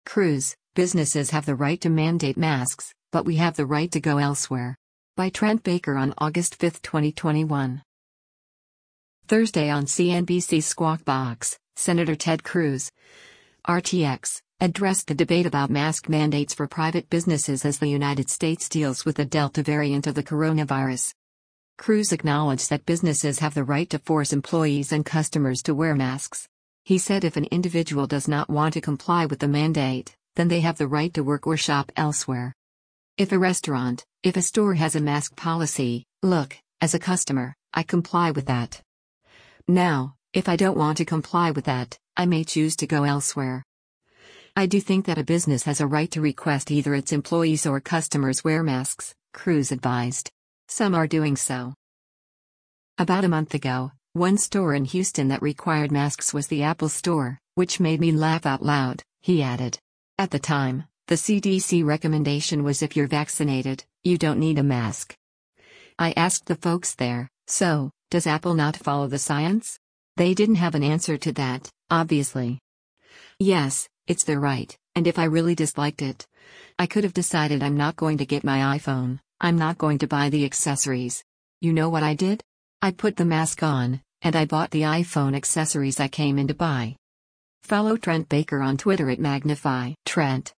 Cruz, businesses have the right to mandate masks, but we have the right to go elsewhere. By Trent Baker on August 5, 2021. Thursday on CNBC's Squawk Box, Senator Ted Cruz, RTX, addressed the debate about mask mandates for private businesses as the United States deals with the Delta variant of the coronavirus. Cruz acknowledged that businesses have the right to force employees and customers to wear masks. He said if an individual does not want to comply with the mandate, then they have the right to work or shop elsewhere. If a store has a mask policy, look, as a customer, I comply with that. Now, if I don't want to comply with that, I may choose to go elsewhere. I do think that a business has a right to request either its employees or customers wear masks, Cruz advised. Some are doing so. About a month ago, one store in Houston that required masks was the Apple Store, which made me laugh out loud, he added. At the time, the CDC recommendation was if you're vaccinated, you don't need a mask. I asked the folks there, so, does Apple not follow the science? They didn't have an answer to that, obviously. Yes, it's their right, and if I really disliked it, I could have decided I'm not going to get my iPhone, I'm not going to buy the accessories. You know what I did? I put the mask on, and I bought the iPhone accessories I came in to buy. Follow Trent Baker on Twitter at Magnify Trent.